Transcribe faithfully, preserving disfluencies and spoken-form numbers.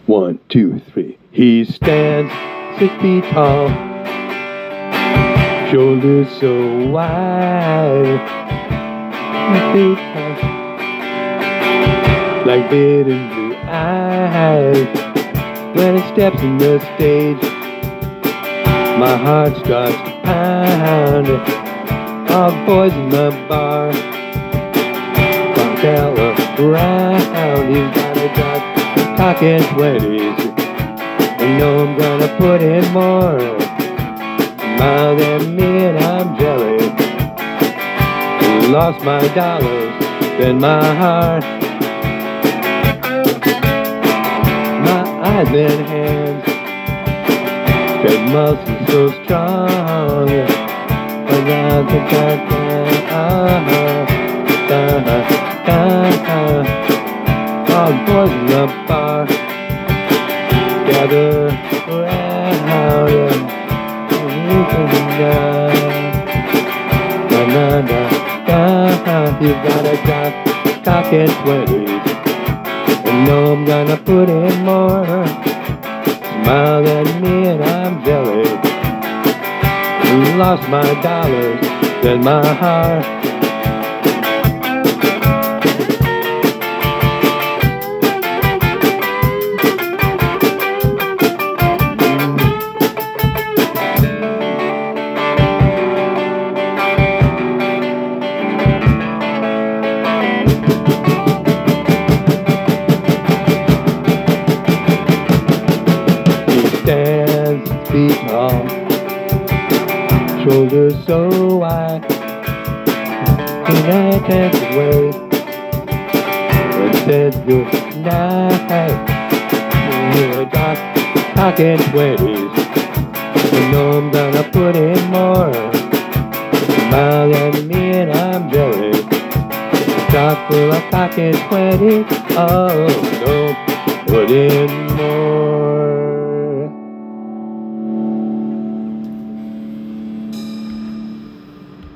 One, two, three. He stands six feet tall, shoulders so wide, six feet tall, like bitten blue eyes. When he steps in the stage, my heart starts to pound. All the boys in the bar tell around. He's got a dark talking twenties. They know I'm gonna put in more miles than me, and I'm jelly. Lost my dollars, then my heart, my eyes and hands, fed muscles so strong. Around the dark uh-huh, uh-huh. All the boys in the bar gather around and na na na na. You've got a cock, cock and twenties, and know I'm gonna put in more. Smile at me and I'm jelly. Lost my dollars, then my heart. Stands feet tall, shoulders so wide, and I dance away and said good night. You're a dark talking twenties, you know I'm gonna put in more. Smile at me and I'm jelly. Talk full of talking twenties, oh no, put in more.